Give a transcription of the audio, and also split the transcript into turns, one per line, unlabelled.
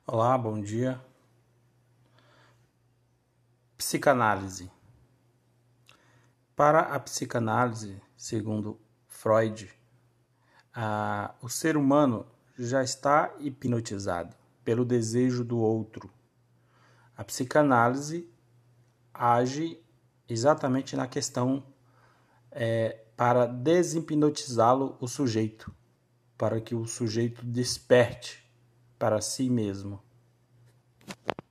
Olá, bom dia. Psicanálise. Para a psicanálise, segundo Freud, o ser humano já está hipnotizado pelo desejo do outro. A psicanálise age exatamente na questão para deshipnotizá-lo, o sujeito, para que o sujeito desperte para si mesmo.